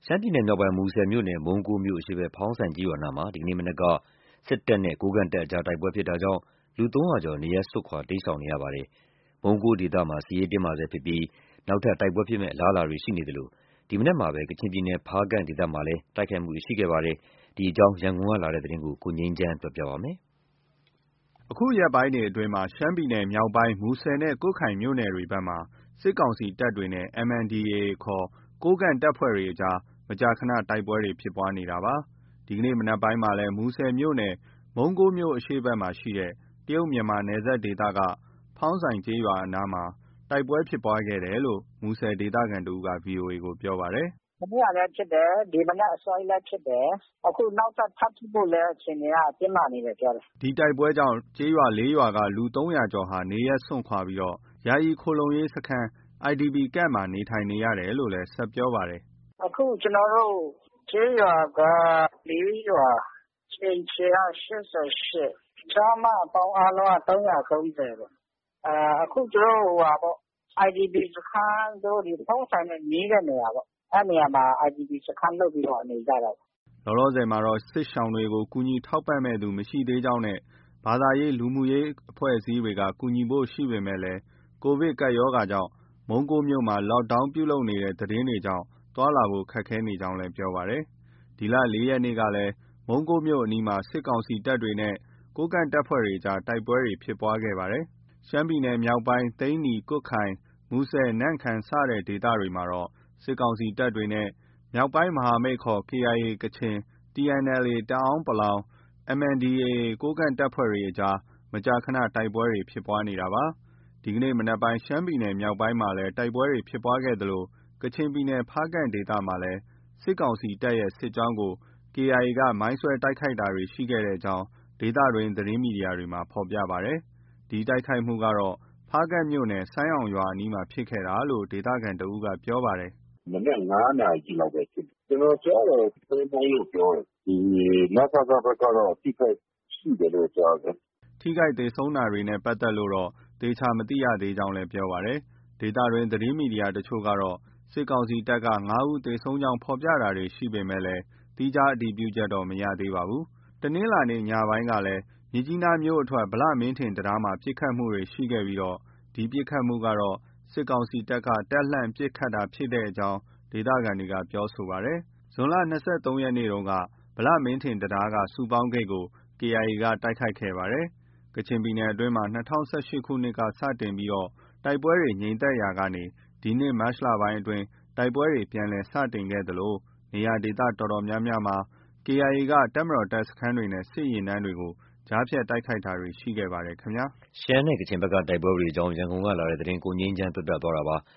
ရှမ်းပြည်နယ်မြောက်ပိုင်းမူဆယ်မြို့နယ်မုံးကိုးမြို့အရှေ့ဘက်ဖောင်းဆိုင်ကျေးရွာနားမှာဒီကနေ့မနက်ကစစ်တပ်နဲ့ကိုးကန့်တပ်အကြားတိုက်ပွဲဖြစ်တာကြောင့်လူ 300 ကျော်နေရပ်စွန့်ခွာတိမ်းရှောင်နေရပါတယ်။မုံးကိုးဒေသမှာစစ်ရေးတင်းမာဆဲဖြစ်ပြီးနောက်ထပ်တိုက်ပွဲဖြစ်မဲ့အလားအလာတွေရှိနေသလိုဒီမနက်မှာပဲကချင်ပြည်နယ်ဖားကန့်ဒေသမှာလည်းတိုက်ခိုက်မှုတွေရှိခဲ့ပါတယ်။ဒီအကြောင်းရန်ကုန်ကလာတဲ့သတင်းကိုကိုငြိမ်းချမ်းပြောပြပါမယ်။အခုရက်ပိုင်းတွေအတွင်းမှာရှမ်းပြည်နယ်မြောက်ပိုင်းမူဆယ်နဲ့ကွတ်ခိုင်မြို့နယ်တွေဘက်မှာစစ်ကောင်စီတပ်တွေနဲ့ MNDAA ခေါ်ကိုးကန့်တပ်ဖွဲ့တွေအကြားမကြာခဏတိုက်ပွဲတွေဖြစ်ပွားနေတာပါ။ ဒီကနေ့မနက်ပိုင်းမှာလည်းမူဆယ်မြို့နယ်မုံးကိုးမြို့အရှေ့ဘက်မှာရှိတဲ့တရုတ်မြန်မာနယ်စပ်ဒေသကဖောင်းဆိုင်ကျေးရွာနားမှာတိုက်ပွဲဖြစ်ပွားခဲ့တယ်လို့မူဆယ်ဒေသခံတဦးက VOA ကိုပြောပါတယ်။ “မနေ့ကလည်းဖြစ်တယ်။ ဒီမနက်အစောကြီးလည်းဖြစ်တယ်။ အခုနောက်ထပ်ထပ်ဖြစ်ဖို့လည်းအခြေအနေကတင်းမာနေတယ်ပြောတယ်။” ဒီတိုက်ပွဲကြောင့်ကျေးရွာ 4 ရွာကလူ 300 ကျော်ဟာနေရပ်စွန့်ခွာပြီးယာယီခိုလှုံရေးစခန်း IDP Camp မှာနေထိုင်နေရတယ်လို့လည်းဆက်ပြောပါတယ်။ “အခုကျွန်တော်တို့ကျေးရွာက 4 ရွာ။ အိမ်ခြေက 88။ ကျားမပေါင်းအားလုံးက 330ပေါ့။ အခုသူတို့IDP စခန်းတို့ဖောင်းဆိုင်နဲ့နီးတဲ့နေရာပေါ့။ အဲဒီနေရာမှာIDP စခန်းလုပ်ပြီးနေကြတာပေါ့။ ” လောလောဆယ်မှာတော့စစ်ရှောင်တွေကိုကူညီထောက်ပံ့မယ့်သူမရှိသေးကြောင်းနဲ့ဘာသာရေးလူမှုရေးအဖွဲ့အစည်းတွေကကူညီဖို့ရှိပေမဲ့ကိုဗစ်ကပ်ရောဂါကြောင့်မုံးကိုးမြို့မှာ Lockdown ပြုလုပ်နေတဲ့သတင်းတွေကြောင့်သွားလာဖို့ခက်ခဲနေကြောင်းလည်းပြောပါတယ်။ ဒီလ 4 ရက်နေ့ကလည်းမုံးကိုးမြို့အနီးမှာစစ်ကောင်စီတပ်တွေနဲ့ ကိုးကန့်တပ်ဖွဲ့အကြားတိုက်ပွဲဖြစ်ပွားခဲ့ပါတယ်။ ရှမ်းပြည်နယ်မြောက်ပိုင်း သိန္နီ၊ ကွတ်ခိုင်၊ မူဆယ်၊ နမ့်ခမ်းစတဲ့ဒေသတွေမှာတော့စစ်ကောင်စီတပ်တွေနဲ့ မြောက်ပိုင်းမဟာမိတ်ခေါ် KIA ကချင်၊ TNLA တအန်း ၊ MNDAA ကိုးကန့်တပ်ဖွဲ့တွေအကြားမကြာခဏတိုက်ပွဲဖြစ်ပွားနေတာပါ။ ဒီကနေ့မနက်ပိုင်းရှမ်းပြည်နယ်မြောက်ပိုင်းမှာလည်းတိုက်ပွဲဖြစ်ပွားခဲ့သလိုကချင်ပြည်နယ်ဖားကန့်ဒေသမှာလည်းစစ်ကောင်စီတပ်ရဲ့စစ်ကြောင်းကို KIA က မိုင်းဆွဲတိုက်ခိုက်တာတွေရှိခဲ့ကြောင်းဒေသတွင်းသတင်းမီဒီယာတွေမှာဖော်ပြပါတယ်။ ဒီတိုက်ခိုက်မှုကတော့ ဖားကန့်မြို့နယ် ဆိုင်းအောင်ရွာအနီးမှာဖြစ်ခဲ့တာလို့ဒေသခံတဦးကပြောပါတယ်။ “မနက် 5 နာရီလောက်ပဲဖြစ်တယ်။ ကျွန်တော်ကြားတာဆွဲမိုင်းလို့ပြောတယ်။ ဒီနစကဘက်ကတော့အထိခိုက်ရှိတယ်လို့ကြားတယ်။ ” ထိခိုက်သေဆုံးတာတွေနဲ့ပတ်သက်လို့တော့သေချာမသိရသေးကြောင်းလည်းပြောပါတယ်။ ဒေသတွင်းသတင်းမီဒီယာတချို့ကတော့စစ်ကောင်စီတပ်က 5 ဦးသေဆုံးကြောင်းဖော်ပြတာတွေရှိပေမဲ့သီးခြားအတည်ပြုချက်တော့မရသေးပါဘူး။ တနင်္လာနေ့ညပိုင်းကလည်းမြစ်ကြီးနားမြို့အထွက် ဗလမင်းထင်တံတားမှာပစ်ခတ်မှုရှိခဲ့ပြီးဒီပစ်ခတ်မှုကတော့ စစ်ကောင်စီတပ်က တပ်လှန့်ပစ်ခတ်တာဖြစ်ကြောင်းဒေသခံတွေကပြောဆိုပါတယ်။ ဇွန်လ ၂၃ ရက်နေ့တုန်းက ဗလမင်းထင်တံတားက စုပေါင်းဂိတ်ကို KIA က တိုက်ခိုက်ခဲ့ပါတယ်။ ကချင်ပြည်နယ်အတွင်းမှာ ၂၀၁၈ ခုနှစ်ကစတင်ပြီးတိုက်ပွဲတွေငြိမ်သက်ရာကနေ ဒီနှစ်မတ်လပိုင်းအတွင်းတိုက်ပွဲတွေပြန်လည်စတင်ခဲ့သလို နေရာဒေသအတော်များများမှာ KIA က တပ်မတော်တပ်စခန်းတွေနဲ့ စစ်ယာဉ်တန်းတွေကို ကြားဖြတ်တိုက်ခိုက်တာတွေရှိခဲ့ပါတယ်ခင်ဗျာ။ရှမ်းနဲ့ကချင်ဘက်ကတိုက်ပွဲတွေအကြောင်းရန်ကုန်ကလာတဲ့သတင်းကိုငြိမ်းချမ်းပြောပြသွားတာပါ။